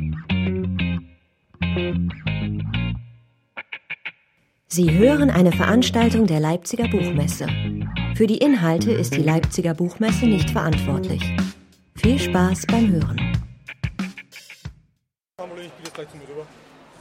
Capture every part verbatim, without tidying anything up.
Sie hören eine Veranstaltung der Leipziger Buchmesse. Für die Inhalte ist die Leipziger Buchmesse nicht verantwortlich. Viel Spaß beim Hören. Ich gehe jetzt gleich zu mir rüber.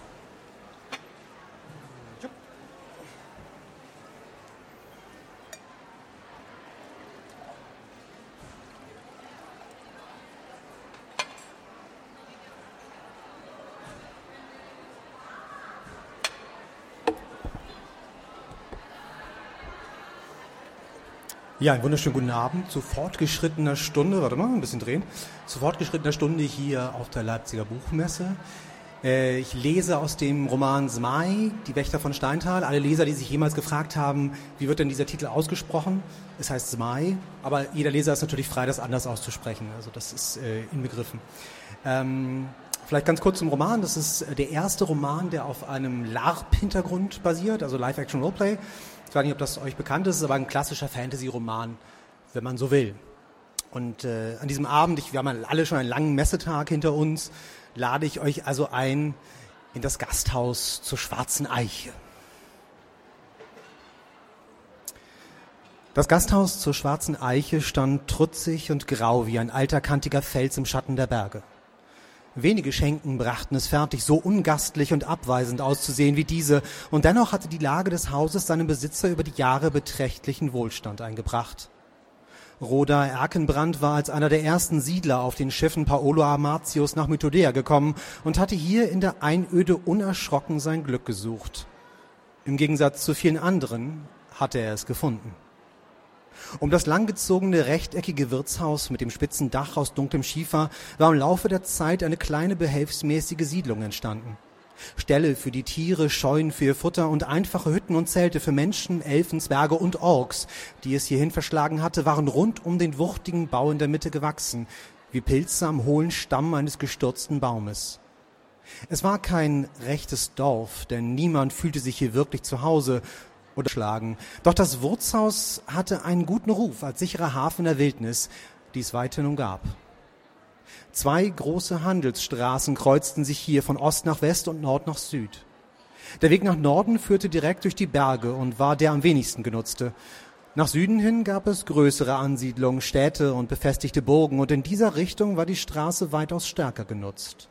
Ja, einen wunderschönen guten Abend zu fortgeschrittener Stunde, warte mal, ein bisschen drehen, zu fortgeschrittener Stunde hier auf der Leipziger Buchmesse. Äh, ich lese aus dem Roman Zmaj, Die Wächter von Steintal. Alle Leser, die sich jemals gefragt haben, wie wird denn dieser Titel ausgesprochen? Es heißt Zmaj, aber jeder Leser ist natürlich frei, das anders auszusprechen, also das ist äh, inbegriffen. Ähm, vielleicht ganz kurz zum Roman, das ist der erste Roman, der auf einem LARP-Hintergrund basiert, also Live-Action-Roleplay. Ich weiß nicht, ob das euch bekannt ist, aber ein klassischer Fantasy-Roman, wenn man so will. Und äh, an diesem Abend, ich, wir haben alle schon einen langen Messetag hinter uns, lade ich euch also ein in das Gasthaus zur Schwarzen Eiche. Das Gasthaus zur Schwarzen Eiche stand trutzig und grau wie ein alter, kantiger Fels im Schatten der Berge. Wenige Schenken brachten es fertig, so ungastlich und abweisend auszusehen wie diese, und dennoch hatte die Lage des Hauses seinem Besitzer über die Jahre beträchtlichen Wohlstand eingebracht. Roda Erkenbrand war als einer der ersten Siedler auf den Schiffen Paolo Amatius nach Mythodea gekommen und hatte hier in der Einöde unerschrocken sein Glück gesucht. Im Gegensatz zu vielen anderen hatte er es gefunden. Um das langgezogene, rechteckige Wirtshaus mit dem spitzen Dach aus dunklem Schiefer war im Laufe der Zeit eine kleine, behelfsmäßige Siedlung entstanden. Ställe für die Tiere, Scheunen für ihr Futter und einfache Hütten und Zelte für Menschen, Elfen, Zwerge und Orks, die es hierhin verschlagen hatte, waren rund um den wuchtigen Bau in der Mitte gewachsen, wie Pilze am hohlen Stamm eines gestürzten Baumes. Es war kein rechtes Dorf, denn niemand fühlte sich hier wirklich zu Hause oder schlagen. Doch das Wirtshaus hatte einen guten Ruf als sicherer Hafen der Wildnis, die es weiterhin umgab. Zwei große Handelsstraßen kreuzten sich hier von Ost nach West und Nord nach Süd. Der Weg nach Norden führte direkt durch die Berge und war der am wenigsten genutzte. Nach Süden hin gab es größere Ansiedlungen, Städte und befestigte Burgen, und in dieser Richtung war die Straße weitaus stärker genutzt.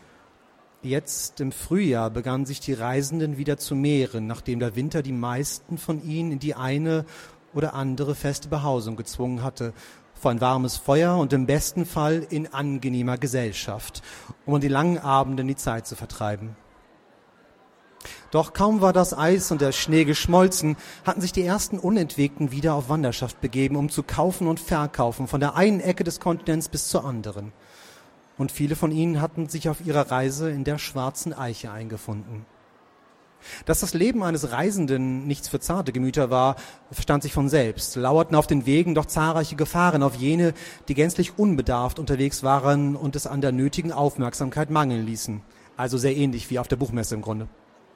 Jetzt im Frühjahr begannen sich die Reisenden wieder zu mehren, nachdem der Winter die meisten von ihnen in die eine oder andere feste Behausung gezwungen hatte, vor ein warmes Feuer und im besten Fall in angenehmer Gesellschaft, um an die langen Abenden die Zeit zu vertreiben. Doch kaum war das Eis und der Schnee geschmolzen, hatten sich die ersten Unentwegten wieder auf Wanderschaft begeben, um zu kaufen und verkaufen, von der einen Ecke des Kontinents bis zur anderen. Und viele von ihnen hatten sich auf ihrer Reise in der Schwarzen Eiche eingefunden. Dass das Leben eines Reisenden nichts für zarte Gemüter war, verstand sich von selbst. Lauerten auf den Wegen doch zahlreiche Gefahren auf jene, die gänzlich unbedarft unterwegs waren und es an der nötigen Aufmerksamkeit mangeln ließen. Also sehr ähnlich wie auf der Buchmesse im Grunde.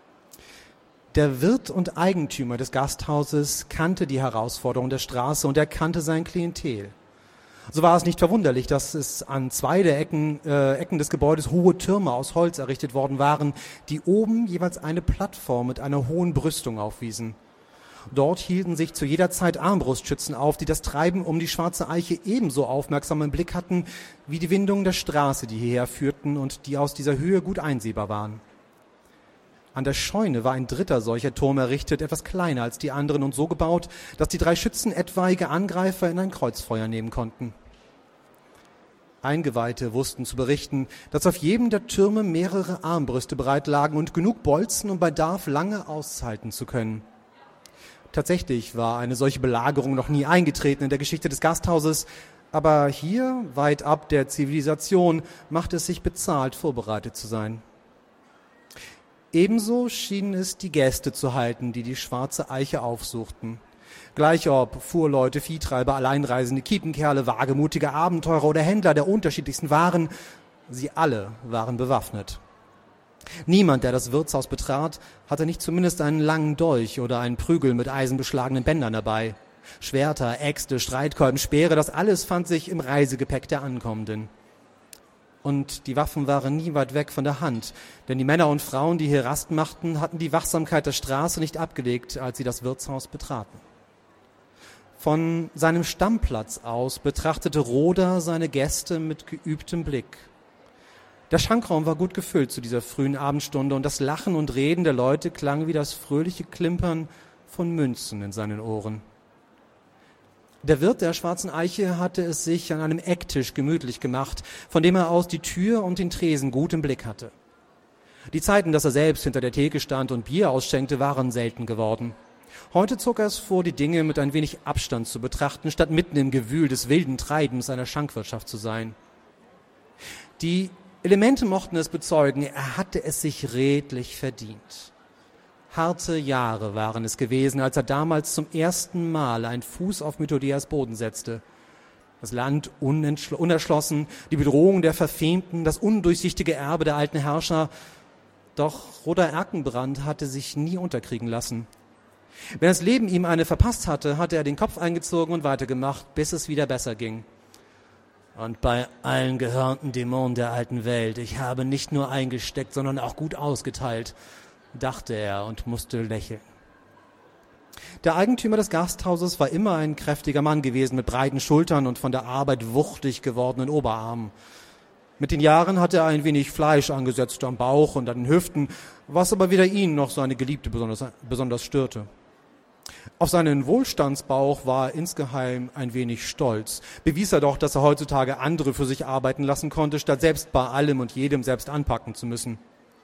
Der Wirt und Eigentümer des Gasthauses kannte die Herausforderung der Straße und er kannte sein Klientel. So war es nicht verwunderlich, dass es an zwei der Ecken, äh, Ecken des Gebäudes hohe Türme aus Holz errichtet worden waren, die oben jeweils eine Plattform mit einer hohen Brüstung aufwiesen. Dort hielten sich zu jeder Zeit Armbrustschützen auf, die das Treiben um die Schwarze Eiche ebenso aufmerksam im Blick hatten, wie die Windungen der Straße, die hierher führten und die aus dieser Höhe gut einsehbar waren. An der Scheune war ein dritter solcher Turm errichtet, etwas kleiner als die anderen und so gebaut, dass die drei Schützen etwaige Angreifer in ein Kreuzfeuer nehmen konnten. Eingeweihte wussten zu berichten, dass auf jedem der Türme mehrere Armbrüste bereit lagen und genug Bolzen, um bei Bedarf lange aushalten zu können. Tatsächlich war eine solche Belagerung noch nie eingetreten in der Geschichte des Gasthauses, aber hier, weit ab der Zivilisation, machte es sich bezahlt, vorbereitet zu sein. Ebenso schienen es die Gäste zu halten, die die Schwarze Eiche aufsuchten. Gleich ob Fuhrleute, Viehtreiber, Alleinreisende, Kiepenkerle, wagemutige Abenteurer oder Händler der unterschiedlichsten Waren, sie alle waren bewaffnet. Niemand, der das Wirtshaus betrat, hatte nicht zumindest einen langen Dolch oder einen Prügel mit eisenbeschlagenen Bändern dabei. Schwerter, Äxte, Streitkolben, Speere, das alles fand sich im Reisegepäck der Ankommenden. Und die Waffen waren nie weit weg von der Hand, denn die Männer und Frauen, die hier Rast machten, hatten die Wachsamkeit der Straße nicht abgelegt, als sie das Wirtshaus betraten. Von seinem Stammplatz aus betrachtete Roder seine Gäste mit geübtem Blick. Der Schankraum war gut gefüllt zu dieser frühen Abendstunde und das Lachen und Reden der Leute klang wie das fröhliche Klimpern von Münzen in seinen Ohren. Der Wirt der Schwarzen Eiche hatte es sich an einem Ecktisch gemütlich gemacht, von dem er aus die Tür und den Tresen gut im Blick hatte. Die Zeiten, dass er selbst hinter der Theke stand und Bier ausschenkte, waren selten geworden. Heute zog er es vor, die Dinge mit ein wenig Abstand zu betrachten, statt mitten im Gewühl des wilden Treibens einer Schankwirtschaft zu sein. Die Elemente mochten es bezeugen, er hatte es sich redlich verdient. Harte Jahre waren es gewesen, als er damals zum ersten Mal einen Fuß auf Mythodeas Boden setzte. Das Land unerschlossen, die Bedrohung der Verfemten, das undurchsichtige Erbe der alten Herrscher. Doch Roder Erkenbrand hatte sich nie unterkriegen lassen. Wenn das Leben ihm eine verpasst hatte, hatte er den Kopf eingezogen und weitergemacht, bis es wieder besser ging. Und bei allen gehörnten Dämonen der alten Welt, ich habe nicht nur eingesteckt, sondern auch gut ausgeteilt, dachte er und musste lächeln. Der Eigentümer des Gasthauses war immer ein kräftiger Mann gewesen, mit breiten Schultern und von der Arbeit wuchtig gewordenen Oberarmen. Mit den Jahren hatte er ein wenig Fleisch angesetzt am Bauch und an den Hüften, was aber weder ihn noch seine Geliebte besonders, besonders störte. Auf seinen Wohlstandsbauch war er insgeheim ein wenig stolz. Bewies er doch, dass er heutzutage andere für sich arbeiten lassen konnte, statt selbst bei allem und jedem selbst anpacken zu müssen.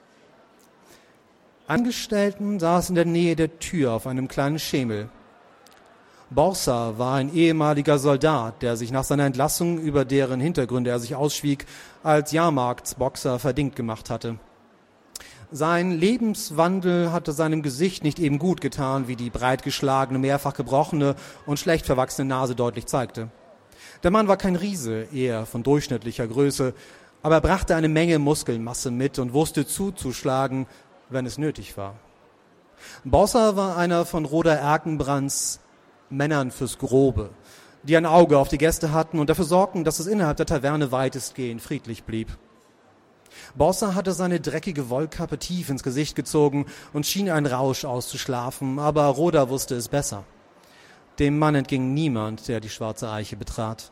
Angestellten saß in der Nähe der Tür auf einem kleinen Schemel. Borsa war ein ehemaliger Soldat, der sich nach seiner Entlassung, über deren Hintergründe er sich ausschwieg, als Jahrmarktsboxer verdingt gemacht hatte. Sein Lebenswandel hatte seinem Gesicht nicht eben gut getan, wie die breitgeschlagene, mehrfach gebrochene und schlecht verwachsene Nase deutlich zeigte. Der Mann war kein Riese, eher von durchschnittlicher Größe, aber er brachte eine Menge Muskelmasse mit und wusste zuzuschlagen, wenn es nötig war. Borsa war einer von Roder Erkenbrands Männern fürs Grobe, die ein Auge auf die Gäste hatten und dafür sorgten, dass es innerhalb der Taverne weitestgehend friedlich blieb. Borsa hatte seine dreckige Wollkappe tief ins Gesicht gezogen und schien einen Rausch auszuschlafen, aber Roder wusste es besser. Dem Mann entging niemand, der die Schwarze Eiche betrat.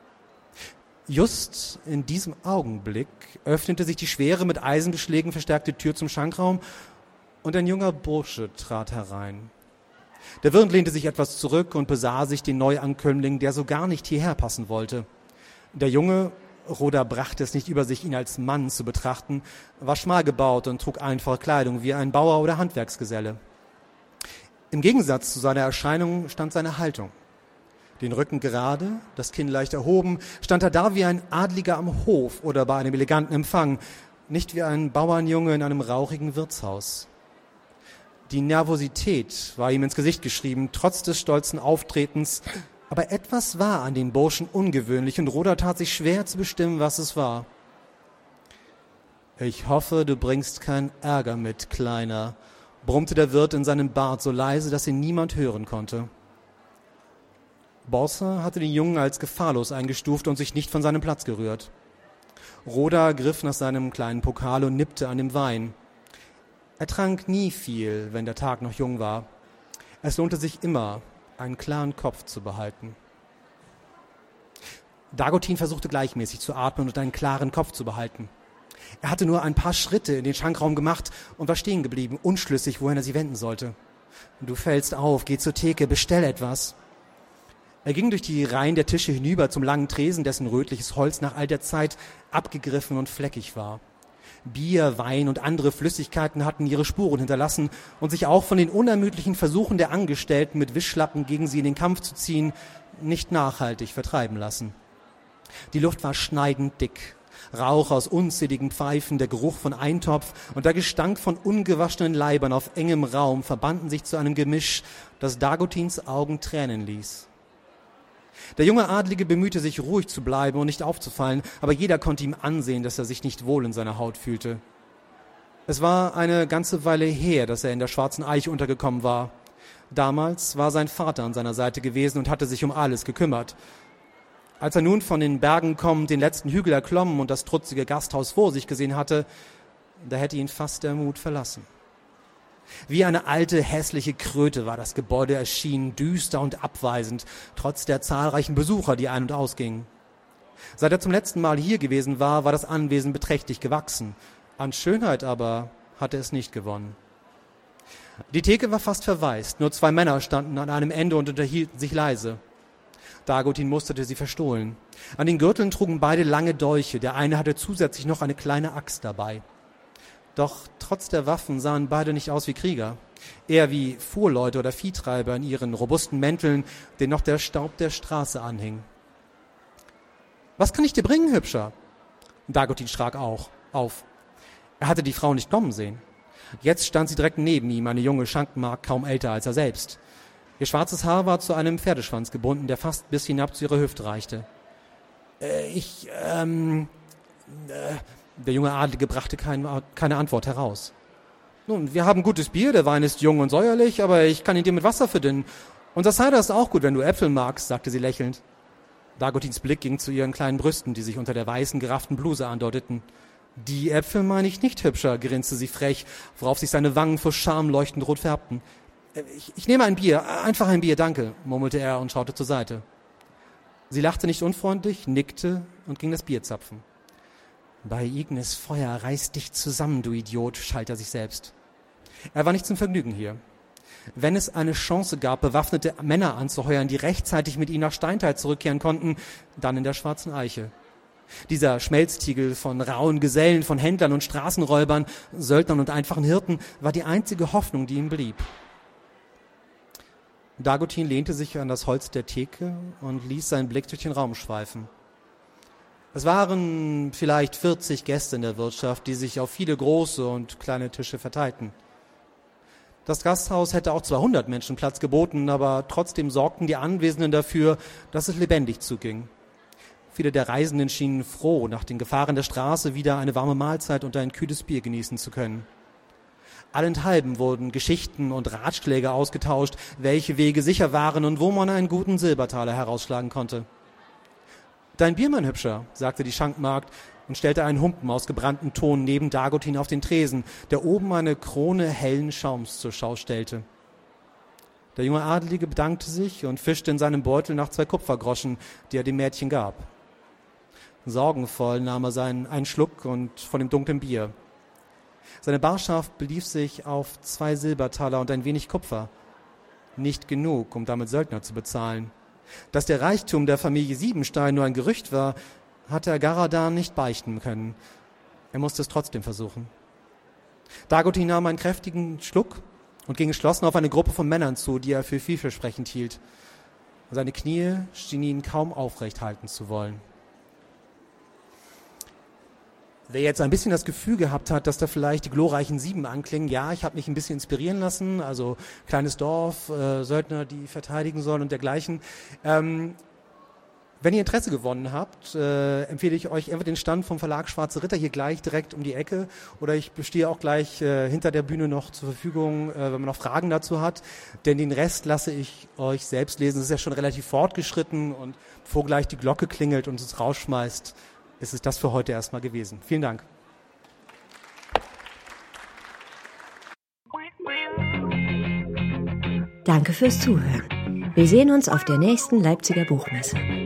Just in diesem Augenblick öffnete sich die schwere, mit Eisenbeschlägen verstärkte Tür zum Schankraum und ein junger Bursche trat herein. Der Wirt lehnte sich etwas zurück und besah sich den Neuankömmling, der so gar nicht hierher passen wollte. Der Junge, Roder brachte es nicht über sich, ihn als Mann zu betrachten, war schmal gebaut und trug einfache Kleidung wie ein Bauer oder Handwerksgeselle. Im Gegensatz zu seiner Erscheinung stand seine Haltung. Den Rücken gerade, das Kinn leicht erhoben, stand er da wie ein Adliger am Hof oder bei einem eleganten Empfang, nicht wie ein Bauernjunge in einem rauchigen Wirtshaus. Die Nervosität war ihm ins Gesicht geschrieben, trotz des stolzen Auftretens, aber etwas war an dem Burschen ungewöhnlich und Roder tat sich schwer zu bestimmen, was es war. »Ich hoffe, du bringst keinen Ärger mit, Kleiner«, brummte der Wirt in seinem Bart so leise, dass ihn niemand hören konnte. Borsa hatte den Jungen als gefahrlos eingestuft und sich nicht von seinem Platz gerührt. Roder griff nach seinem kleinen Pokal und nippte an dem Wein. Er trank nie viel, wenn der Tag noch jung war. Es lohnte sich immer, einen klaren Kopf zu behalten. Dagotin versuchte gleichmäßig zu atmen und einen klaren Kopf zu behalten. Er hatte nur ein paar Schritte in den Schankraum gemacht und war stehen geblieben, unschlüssig, wohin er sie wenden sollte. »Du fällst auf, geh zur Theke, bestell etwas.« Er ging durch die Reihen der Tische hinüber zum langen Tresen, dessen rötliches Holz nach all der Zeit abgegriffen und fleckig war. Bier, Wein und andere Flüssigkeiten hatten ihre Spuren hinterlassen und sich auch von den unermüdlichen Versuchen der Angestellten, mit Wischlappen gegen sie in den Kampf zu ziehen, nicht nachhaltig vertreiben lassen. Die Luft war schneidend dick. Rauch aus unzähligen Pfeifen, der Geruch von Eintopf und der Gestank von ungewaschenen Leibern auf engem Raum verbanden sich zu einem Gemisch, das Dagotins Augen tränen ließ. Der junge Adlige bemühte sich, ruhig zu bleiben und nicht aufzufallen, aber jeder konnte ihm ansehen, dass er sich nicht wohl in seiner Haut fühlte. Es war eine ganze Weile her, dass er in der Schwarzen Eiche untergekommen war. Damals war sein Vater an seiner Seite gewesen und hatte sich um alles gekümmert. Als er nun von den Bergen kommend den letzten Hügel erklommen und das trutzige Gasthaus vor sich gesehen hatte, da hätte ihn fast der Mut verlassen. Wie eine alte, hässliche Kröte war das Gebäude erschienen, düster und abweisend, trotz der zahlreichen Besucher, die ein- und ausgingen. Seit er zum letzten Mal hier gewesen war, war das Anwesen beträchtlich gewachsen. An Schönheit aber hatte es nicht gewonnen. Die Theke war fast verwaist, nur zwei Männer standen an einem Ende und unterhielten sich leise. Dagotin musterte sie verstohlen. An den Gürteln trugen beide lange Dolche, der eine hatte zusätzlich noch eine kleine Axt dabei. Doch trotz der Waffen sahen beide nicht aus wie Krieger, eher wie Fuhrleute oder Viehtreiber in ihren robusten Mänteln, denen noch der Staub der Straße anhing. »Was kann ich dir bringen, Hübscher?« Dagotin schrak auch auf. Er hatte die Frau nicht kommen sehen. Jetzt stand sie direkt neben ihm, eine junge Schankmagd, kaum älter als er selbst. Ihr schwarzes Haar war zu einem Pferdeschwanz gebunden, der fast bis hinab zu ihrer Hüfte reichte. Äh, ich, ähm, äh, der junge Adlige brachte kein, keine Antwort heraus. Nun, wir haben gutes Bier, der Wein ist jung und säuerlich, aber ich kann ihn dir mit Wasser verdünnen. Unser Cider ist auch gut, wenn du Äpfel magst, sagte sie lächelnd. Dagotins Blick ging zu ihren kleinen Brüsten, die sich unter der weißen, gerafften Bluse andeuteten. Die Äpfel meine ich nicht, Hübscher, grinste sie frech, worauf sich seine Wangen vor Scham leuchtend rot färbten. Ich, ich nehme ein Bier, einfach ein Bier, danke, murmelte er und schaute zur Seite. Sie lachte nicht unfreundlich, nickte und ging das Bier zapfen. Bei Ignis Feuer reiß dich zusammen, du Idiot, schalt er sich selbst. Er war nicht zum Vergnügen hier. Wenn es eine Chance gab, bewaffnete Männer anzuheuern, die rechtzeitig mit ihm nach Steinthal zurückkehren konnten, dann in der Schwarzen Eiche. Dieser Schmelztiegel von rauen Gesellen, von Händlern und Straßenräubern, Söldnern und einfachen Hirten war die einzige Hoffnung, die ihm blieb. Dagotin lehnte sich an das Holz der Theke und ließ seinen Blick durch den Raum schweifen. Es waren vielleicht vierzig Gäste in der Wirtschaft, die sich auf viele große und kleine Tische verteilten. Das Gasthaus hätte auch zweihundert Menschen Platz geboten, aber trotzdem sorgten die Anwesenden dafür, dass es lebendig zuging. Viele der Reisenden schienen froh, nach den Gefahren der Straße wieder eine warme Mahlzeit und ein kühles Bier genießen zu können. Allenthalben wurden Geschichten und Ratschläge ausgetauscht, welche Wege sicher waren und wo man einen guten Silbertaler herausschlagen konnte. »Dein Bier, mein Hübscher«, sagte die Schankmagd und stellte einen Humpen aus gebranntem Ton neben Dagotin auf den Tresen, der oben eine Krone hellen Schaums zur Schau stellte. Der junge Adelige bedankte sich und fischte in seinem Beutel nach zwei Kupfergroschen, die er dem Mädchen gab. Sorgenvoll nahm er seinen einen Schluck und von dem dunklen Bier. Seine Barschaft belief sich auf zwei Silbertaler und ein wenig Kupfer. Nicht genug, um damit Söldner zu bezahlen. Dass der Reichtum der Familie Siebenstein nur ein Gerücht war, hatte er Garadan nicht beichten können. Er musste es trotzdem versuchen. Dagotin nahm einen kräftigen Schluck und ging geschlossen auf eine Gruppe von Männern zu, die er für vielversprechend hielt. Seine Knie schienen ihn kaum aufrecht halten zu wollen. Wer jetzt ein bisschen das Gefühl gehabt hat, dass da vielleicht die glorreichen Sieben anklingen, ja, ich habe mich ein bisschen inspirieren lassen, also kleines Dorf, äh, Söldner, die verteidigen sollen und dergleichen. Ähm, wenn ihr Interesse gewonnen habt, äh, empfehle ich euch entweder den Stand vom Verlag Schwarze Ritter hier gleich direkt um die Ecke oder ich stehe auch gleich äh, hinter der Bühne noch zur Verfügung, äh, wenn man noch Fragen dazu hat, denn den Rest lasse ich euch selbst lesen. Es ist ja schon relativ fortgeschritten und bevor gleich die Glocke klingelt und es rausschmeißt, ist es das für heute erstmal gewesen. Vielen Dank. Danke fürs Zuhören. Wir sehen uns auf der nächsten Leipziger Buchmesse.